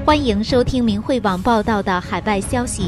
欢迎收听明慧网报道的海外消息。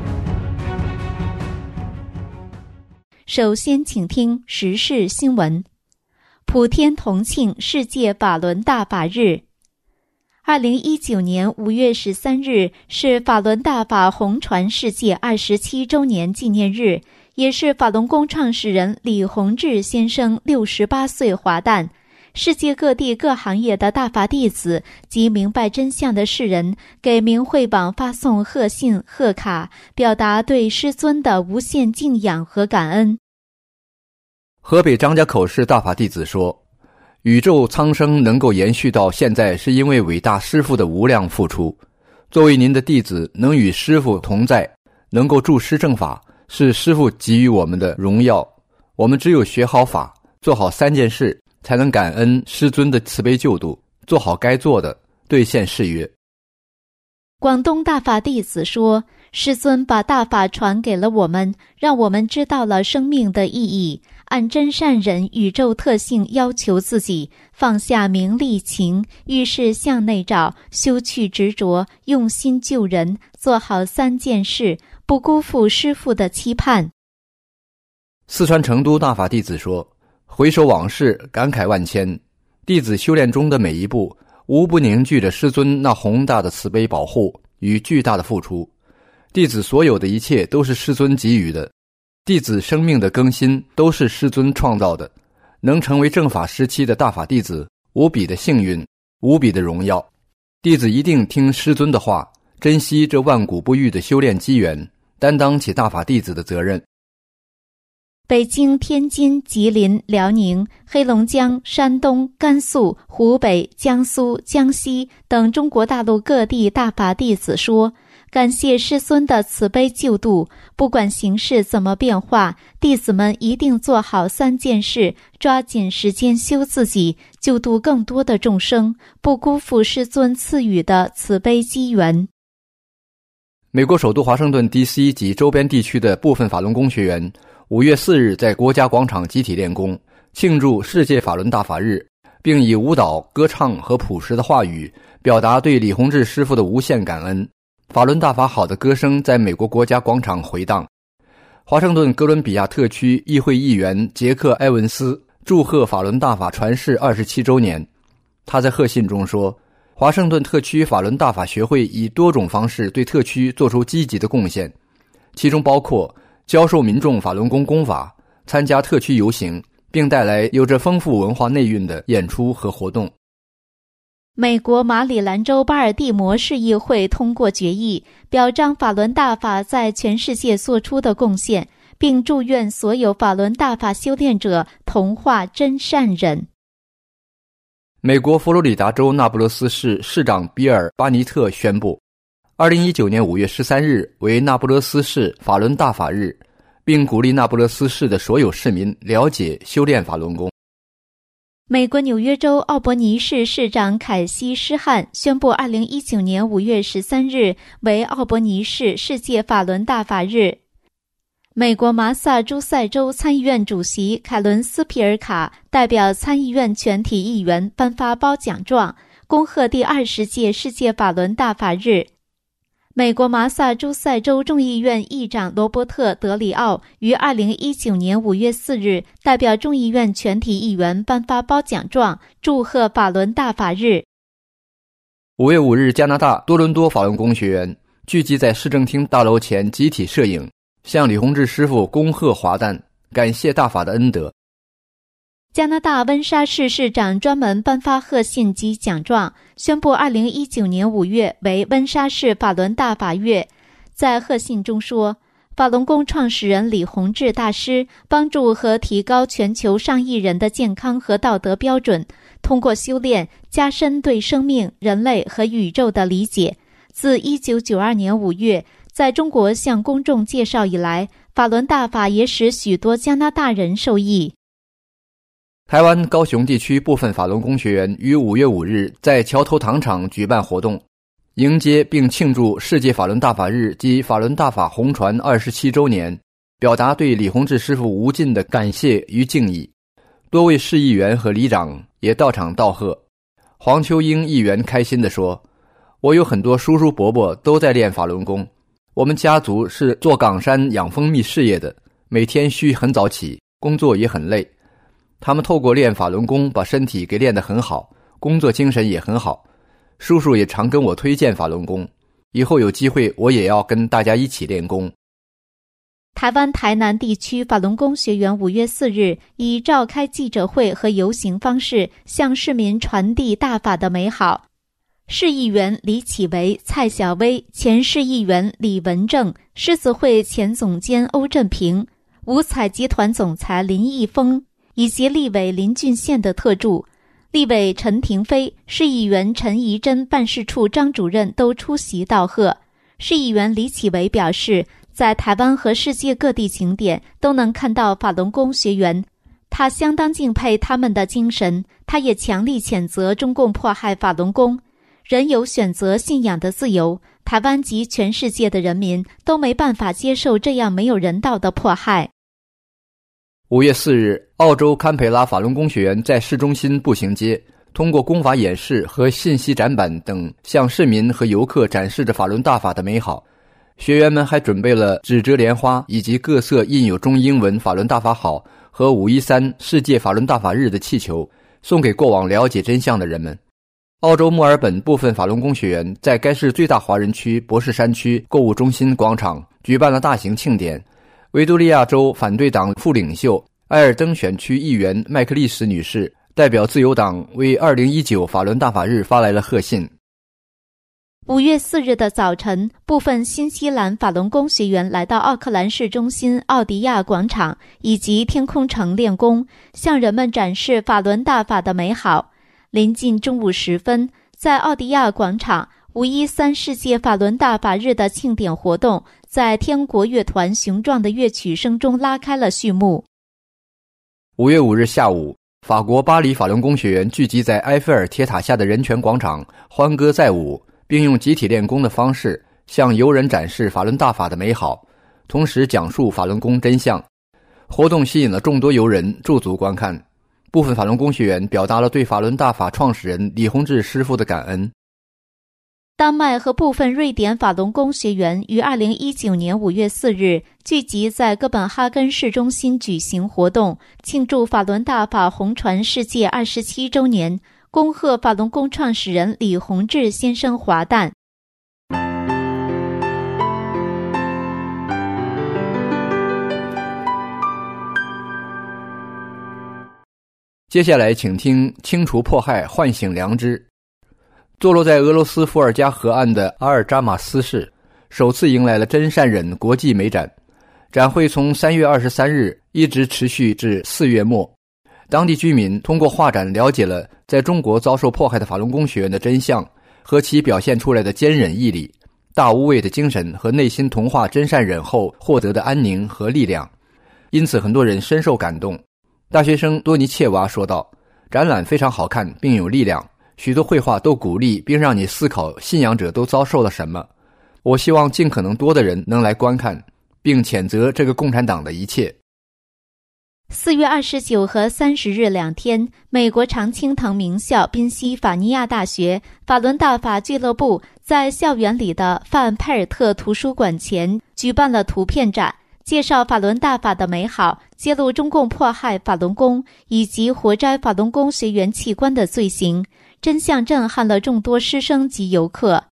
首先请听时事新闻。普天同庆世界法轮大法日。2019年5月13日是法轮大法红传世界27周年纪念日，也是法轮功创始人李洪志先生68岁华诞。世界各地各行业的大法弟子及明白真相的世人给明慧网发送贺信贺卡，表达对师尊的无限敬仰和感恩。 河北张家口市大法弟子说，宇宙苍生能够延续到现在，是因为伟大师父的无量付出。作为您的弟子，能与师父同在，能够助师正法，是师父给予我们的荣耀。我们只有学好法，做好3件事，才能感恩师尊的慈悲救度，做好该做的，兑现誓约。 广东大法弟子说，师尊把大法传给了我们，让我们知道了生命的意义，按真善忍宇宙特性要求自己，放下名利情，遇事向内找，休去执着，用心救人，做好3件事，不辜负师父的期盼。 四川成都大法弟子说，回首往事，感慨万千。弟子修炼中的每一步，无不凝聚着师尊那宏大的慈悲保护与巨大的付出。弟子所有的一切都是师尊给予的，弟子生命的更新都是师尊创造的。能成为正法时期的大法弟子，无比的幸运，无比的荣耀。弟子一定听师尊的话，珍惜这万古不遇的修炼机缘，担当起大法弟子的责任。 北京、天津、吉林、辽宁、黑龙江、山东、甘肃、湖北、江苏、江西等中国大陆各地大法弟子说，感谢师尊的慈悲救度，不管形势怎么变化，弟子们一定做好3件事，抓紧时间修自己，救度更多的众生，不辜负师尊赐予的慈悲机缘。 美国首都华盛顿 DC 及周边地区的部分法轮功学员5月4日在国家广场集体练功，庆祝世界法轮大法日，并以舞蹈、歌唱和朴实的话语表达对李洪志师父的无限感恩。法轮大法好的歌声在美国国家广场回荡。华盛顿哥伦比亚特区议会议员杰克·埃文斯祝贺法轮大法传世27周年。他在贺信中说，华盛顿特区法轮大法学会以多种方式对特区做出积极的贡献，其中包括教授民众法轮功功法，参加特区游行，并带来有着丰富文化内蕴的演出和活动。 美国马里兰州巴尔的摩市议会通过决议，表彰法轮大法在全世界做出的贡献，并祝愿所有法轮大法修炼者同化真善忍。 美国佛罗里达州那不勒斯市市长比尔·巴尼特宣布，2019年5月13日为那不勒斯市法轮大法日，并鼓励那不勒斯市的所有市民了解修炼法轮功。 美国纽约州奥伯尼市市长凯西·施汉宣布2019年5月13日为奥伯尼市世界法轮大法日。美国麻萨诸塞州参议院主席凯伦斯皮尔卡代表参议院全体议员颁发褒奖状，恭贺第20届世界法轮大法日。美国麻萨诸塞州众议院议长罗伯特·德里奥于2019年5月4日代表众议院全体议员颁发褒奖状，祝贺法轮大法日。 5月5日，加拿大多伦多法轮功学员聚集在市政厅大楼前集体摄影，向李洪志师父恭贺华诞，感谢大法的恩德。 加拿大温莎市市长专门颁发贺信及奖状，宣布2019年5月为温莎市法轮大法月。在贺信中说，法轮功创始人李洪志大师帮助和提高全球上亿人的健康和道德标准，通过修炼加深对生命、人类和宇宙的理解。自1992年5月在中国向公众介绍以来，法轮大法也使许多加拿大人受益。 台湾高雄地区部分法轮功学员于5月5日在桥头糖厂举办活动，迎接并庆祝世界法轮大法日及法轮大法红传27周年，表达对李洪志师父无尽的感谢与敬意。多位市议员和里长也到场道贺。黄秋英议员开心地说， 我有很多叔叔伯伯都在练法轮功。我们家族是做岗山养蜂蜜事业的，每天需很早起，工作也很累。他们透过练法轮功把身体给练得很好，工作精神也很好。叔叔也常跟我推荐法轮功，以后有机会我也要跟大家一起练功。 台湾台南地区法轮功学员5月4日以召开记者会和游行方式向市民传递大法的美好。市议员李启维、蔡小薇，前市议员李文正，狮子会前总监欧振平，五彩集团总裁林义峰，以及立委林俊宪的特助，立委陈廷飞、市议员陈怡贞办事处张主任都出席道贺。市议员李启维表示，在台湾和世界各地景点都能看到法轮功学员，他相当敬佩他们的精神。他也强力谴责中共迫害法轮功。人有选择信仰的自由，台湾及全世界的人民都没办法接受这样没有人道的迫害。 5月4日，澳洲堪培拉法轮功学员在市中心步行街通过功法演示和信息展板等，向市民和游客展示着法轮大法的美好。学员们还准备了纸折莲花以及各色印有中英文法轮大法好和513世界法轮大法日的气球，送给过往了解真相的人们。澳洲墨尔本部分法轮功学员在该市最大华人区博士山区购物中心广场举办了大型庆典。维多利亚州反对党副领袖埃尔登选区议员麦克利什女士代表自由党为2019法轮大法日发来了贺信。 5月4日的早晨，部分新西兰法轮功学员来到奥克兰市中心奥迪亚广场以及天空城练功，向人们展示法轮大法的美好。临近中午时分，在奥迪亚广场513世界法轮大法日的庆典活动在天国乐团雄壮的乐曲声中拉开了序幕。 5月5日下午，法国巴黎法轮功学员聚集在埃菲尔铁塔下的人权广场欢歌载舞，并用集体练功的方式向游人展示法轮大法的美好，同时讲述法轮功真相。活动吸引了众多游人驻足观看。部分法轮功学员表达了对法轮大法创始人李洪志师傅的感恩。 丹麦和部分瑞典法轮功学员于2019年5月4日聚集在哥本哈根市中心举行活动，庆祝法轮大法红传世界27周年，恭贺法轮功创始人李洪志先生华诞。 接下来请听清除迫害，唤醒良知。坐落在俄罗斯伏尔加河岸的阿尔扎马斯市首次迎来了真善忍国际美展，展会从3月23日一直持续至4月末。当地居民通过画展了解了在中国遭受迫害的法轮功学员的真相和其表现出来的坚忍毅力、大无畏的精神和内心同化真善忍后获得的安宁和力量，因此很多人深受感动。大学生多尼切娃说道，展览非常好看并有力量，许多绘画都鼓励并让你思考信仰者都遭受了什么。我希望尽可能多的人能来观看，并谴责这个共产党的一切。 4月29和30日2天，美国常青藤名校宾夕法尼亚大学法轮大法俱乐部在校园里的范派尔特图书馆前举办了图片展，介绍法轮大法的美好，揭露中共迫害法轮功以及活摘法轮功学员器官的罪行，真相震撼了众多师生及游客。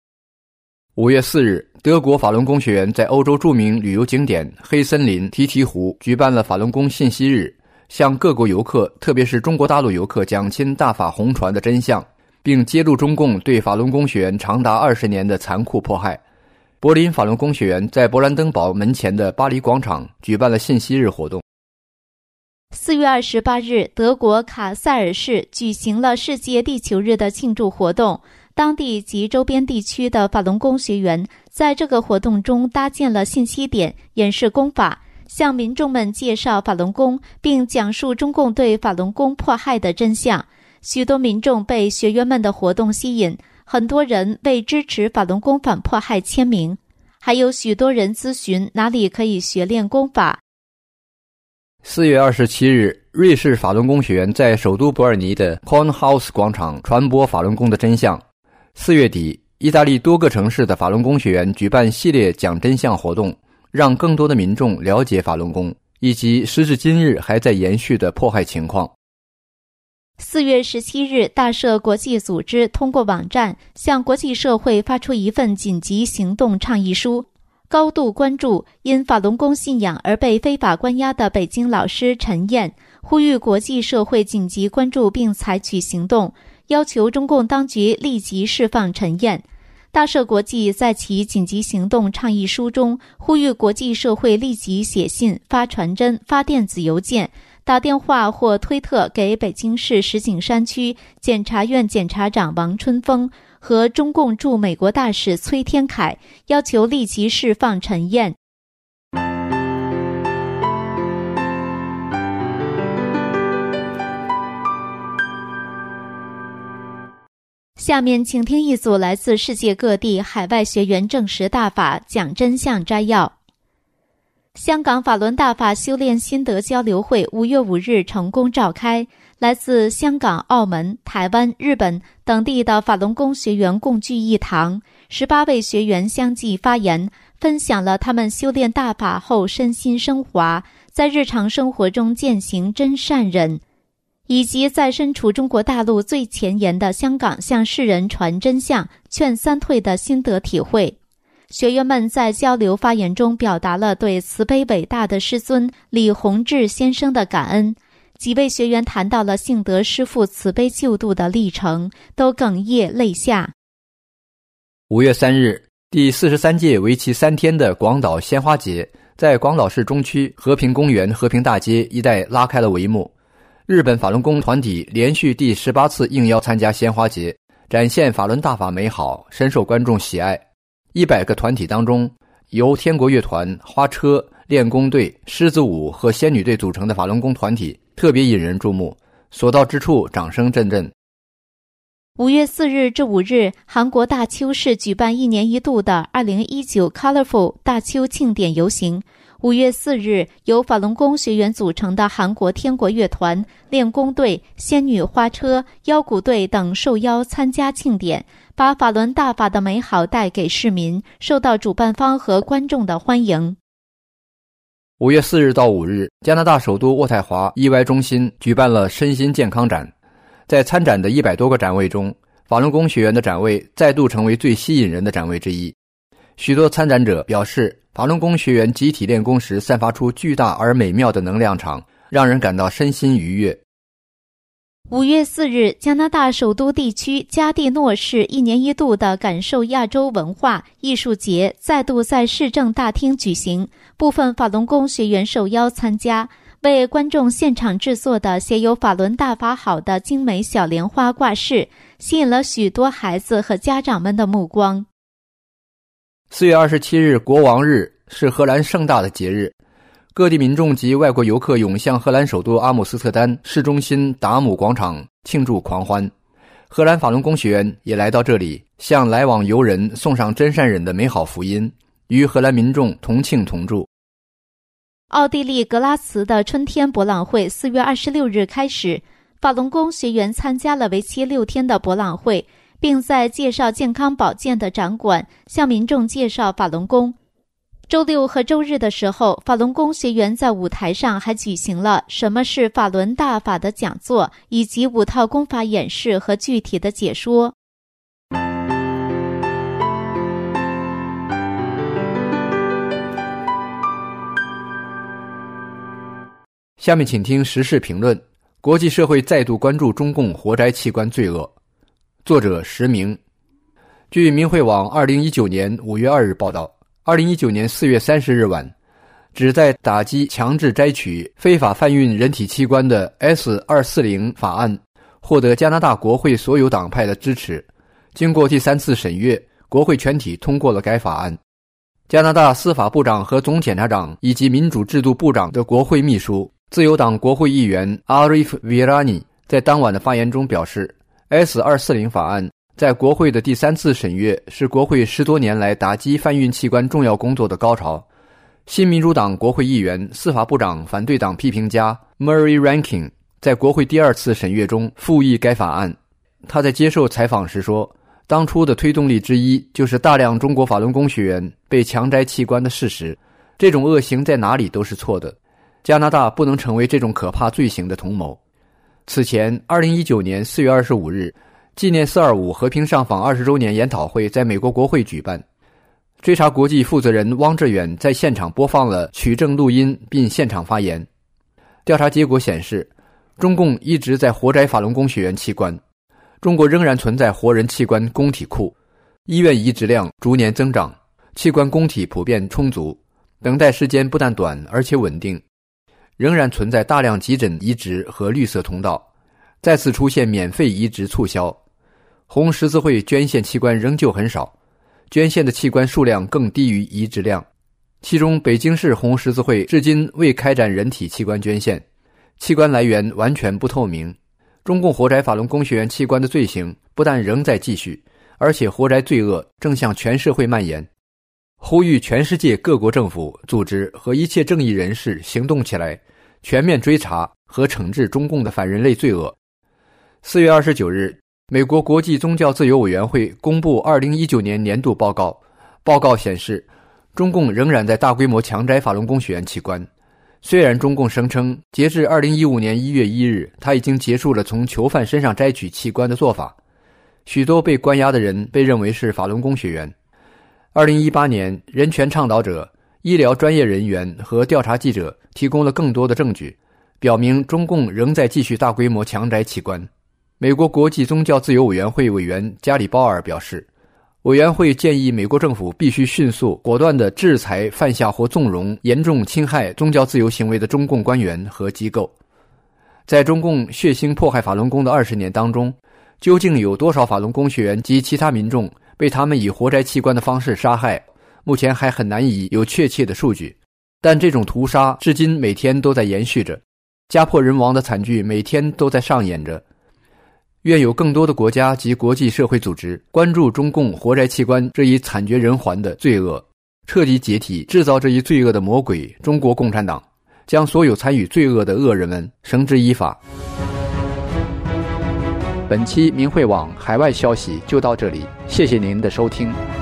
5月4日，德国法轮功学员在欧洲著名旅游景点黑森林提提湖举办了法轮功信息日，向各国游客，特别是中国大陆游客讲清大法红传的真相，并揭露中共对法轮功学员长达20年的残酷迫害。柏林法轮功学员在勃兰登堡门前的巴黎广场举办了信息日活动。 4月28日，德国卡塞尔市举行了世界地球日的庆祝活动，当地及周边地区的法轮功学员在这个活动中搭建了信息点，演示功法，向民众们介绍法轮功，并讲述中共对法轮功迫害的真相。许多民众被学员们的活动吸引，很多人为支持法轮功反迫害签名，还有许多人咨询哪里可以学练功法。 4月27日，瑞士法轮功学员在首都伯尔尼的 Kornhaus 广场传播法轮功的真相。4月底， 意大利多个城市的法轮功学员举办系列讲真相活动，让更多的民众了解法轮功以及时至今日还在延续的迫害情况。 4月17日，大赦国际组织通过网站向国际社会发出一份紧急行动倡议书，高度关注因法轮功信仰而被非法关押的北京老师陈燕，呼吁国际社会紧急关注并采取行动，要求中共当局立即释放陈燕。大赦国际在其紧急行动倡议书中呼吁国际社会立即写信、发传真、发电子邮件、打电话或推特给北京市石景山区检察院检察长王春风和中共驻美国大使崔天凯，要求立即释放陈燕。下面请听一组来自世界各地海外学员证实大法讲真相摘要。香港法轮大法修炼心得交流会5月5日成功召开，来自香港、澳门、台湾、日本等地的法轮功学员共聚一堂，18位学员相继发言，分享了他们修炼大法后身心升华，在日常生活中践行真善忍，以及在身处中国大陆最前沿的香港向世人传真相、劝三退的心得体会。学员们在交流发言中表达了对慈悲伟大的师尊李洪志先生的感恩，几位学员谈到了幸得师父慈悲救度的历程，都哽咽泪下。 5月3日，第43届为期3天的广岛鲜花节在广岛市中区和平公园和平大街一带拉开了帷幕。日本法轮功团体连续第18次应邀参加鲜花节，展现法轮大法美好，深受观众喜爱。100个团体当中，由天国乐团、花车、练功队、狮子舞和仙女队组成的法轮功团体特别引人注目，所到之处掌声阵阵。 5月4日至5日，韩国大邱市举办1年1度的2019 Colorful 大邱庆典游行。5月4日，由法轮功学员组成的韩国天国乐团、练功队、仙女花车、腰鼓队等受邀参加庆典，把法轮大法的美好带给市民，受到主办方和观众的欢迎。 5月4日到5日，加拿大首都渥太华 EY 中心举办了身心健康展。在参展的100多个展位中，法轮功学员的展位再度成为最吸引人的展位之一。许多参展者表示，法轮功学员集体练功时散发出巨大而美妙的能量场，让人感到身心愉悦。 5月4日，加拿大首都地区加蒂诺市1年1度的感受亚洲文化艺术节再度在市政大厅举行，部分法轮功学员受邀参加，为观众现场制作的写有法轮大法好的精美小莲花挂饰，吸引了许多孩子和家长们的目光。 4月27日国王日是荷兰盛大的节日，各地民众及外国游客涌向荷兰首都阿姆斯特丹市中心达姆广场庆祝狂欢。荷兰法轮功学员也来到这里，向来往游人送上真善忍的美好福音，与荷兰民众同庆同祝。 奥地利格拉茨的春天博览会4月26日开始，法轮功学员参加了为期6天的博览会，并在介绍健康保健的展馆向民众介绍法轮功。周六和周日的时候，法轮功学员在舞台上还举行了什么是法轮大法的讲座，以及5套功法演示和具体的解说。 下面请听时事评论。国际社会再度关注中共活摘器官罪恶。作者石明。据明慧网2019年5月2日报道，2019年4月30日晚，旨在打击强制摘取、非法贩运人体器官的 S240 法案获得加拿大国会所有党派的支持。经过第3次审阅，国会全体通过了该法案。加拿大司法部长和总检察长以及民主制度部长的国会秘书自由党国会议员 Arif Virani 在当晚的发言中表示， S240 法案在国会的第3次审阅是国会10多年来打击贩运器官重要工作的高潮。新民主党国会议员、司法部长反对党批评家 Murray Rankin 在国会第2次审阅中复议该法案。他在接受采访时说， 当初的推动力之一就是大量中国法轮功学员被强摘器官的事实。这种恶行在哪里都是错的，加拿大不能成为这种可怕罪行的同谋。此前2019年4月25日，纪念425和平上访20周年研讨会在美国国会举办。追查国际负责人汪志远在现场播放了取证录音并现场发言。调查结果显示，中共一直在活摘法轮功学员器官，中国仍然存在活人器官供体库，医院移植量逐年增长，器官供体普遍充足，等待时间不但短而且稳定，仍然存在大量急诊移植和绿色通道，再次出现免费移植促销。红十字会捐献器官仍旧很少，捐献的器官数量更低于移植量，其中北京市红十字会至今未开展人体器官捐献，器官来源完全不透明。中共活摘法轮功学员器官的罪行不但仍在继续，而且活摘罪恶正向全社会蔓延。呼吁全世界各国政府、组织和一切正义人士行动起来，全面追查和惩治中共的反人类罪恶。4月29日，美国国际宗教自由委员会公布2019年年度报告。报告显示，中共仍然在大规模强摘法轮功学员器官。虽然中共声称，截至2015年1月1日，他已经结束了从囚犯身上摘取器官的做法，许多被关押的人被认为是法轮功学员。2018年，人权倡导者、医疗专业人员和调查记者提供了更多的证据，表明中共仍在继续大规模强摘器官。美国国际宗教自由委员会委员加里鲍尔表示，委员会建议美国政府必须迅速果断地制裁犯下或纵容严重侵害宗教自由行为的中共官员和机构。在中共血腥迫害法轮功的20年当中，究竟有多少法轮功学员及其他民众被他们以活摘器官的方式杀害，目前还很难以有确切的数据。但这种屠杀至今每天都在延续着，家破人亡的惨剧每天都在上演着。愿有更多的国家及国际社会组织关注中共活摘器官这一惨绝人寰的罪恶，彻底解体制造这一罪恶的魔鬼中国共产党，将所有参与罪恶的恶人们绳之以法。本期明慧网海外消息就到这里，谢谢您的收听。